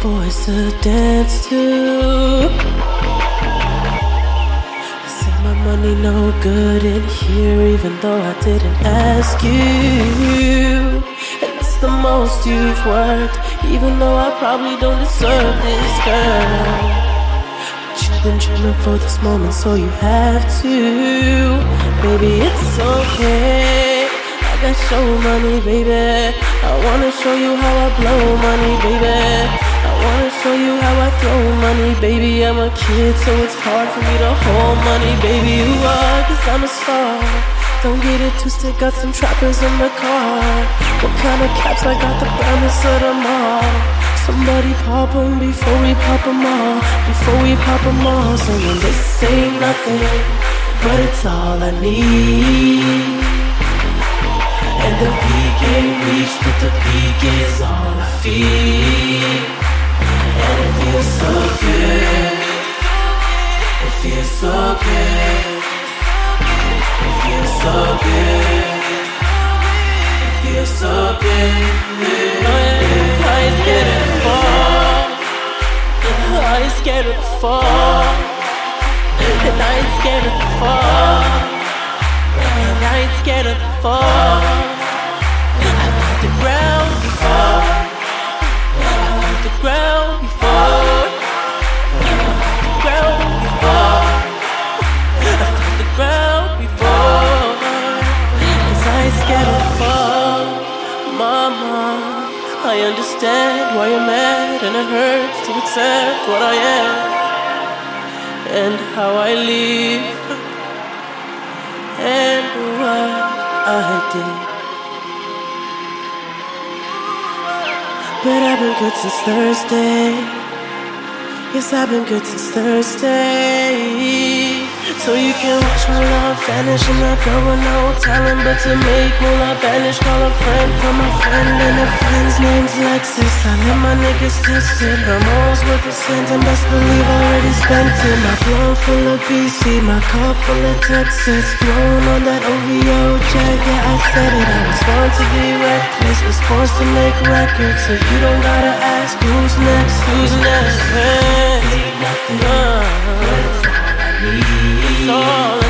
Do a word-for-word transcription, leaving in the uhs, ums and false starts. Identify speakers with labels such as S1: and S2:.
S1: voice to dance to. Say my money no good in here, even though I didn't ask you. It's the most you've worked, even though I probably don't deserve this, girl. But you've been dreaming for this moment, so you have to. Baby, it's okay, I got show money, baby. I wanna show you how I blow money, baby. I wanna show you how I throw money, baby. I'm a kid, so it's hard for me to hold money, baby. You are, cause I'm a star. Don't get it twisted, got some trappers in the car. What kind of caps? I got the brightness of them all. Somebody pop them before we pop them all. Before we pop them all. Saying this ain't nothing, but it's all I need. And the peak ain't reached, but the peak is all I feel. And it feels so good. It feels so good. It feels so good. It feels so good. I ain't scared of the fall. I ain't scared of the fall. And I ain't scared of the fall. And I ain't scared of the fall. I've hit the ground before. I've hit the ground before. I've hit the ground before. I've hit the ground before. Cause I ain't scared of the fall. Mama, I understand why you're mad, and it hurts to accept what I am and how I live and what I did. But I've been good since Thursday. Yes, I've been good since Thursday. So you can watch my love vanish. I'm not going no talent, but to make moolah banish. Call a friend from my friend, and a friend's name's Lexus. I let my niggas test it. I'm always with the cent, and best believe I already spent it. My blood full of B C, my cup full of Texas. Flown on that O V O jet, yeah, I said it. I was born to be reckless, was forced to make records. So you don't gotta ask who's next, who's next. Hey, nothing, uh, but it's all I need. It's all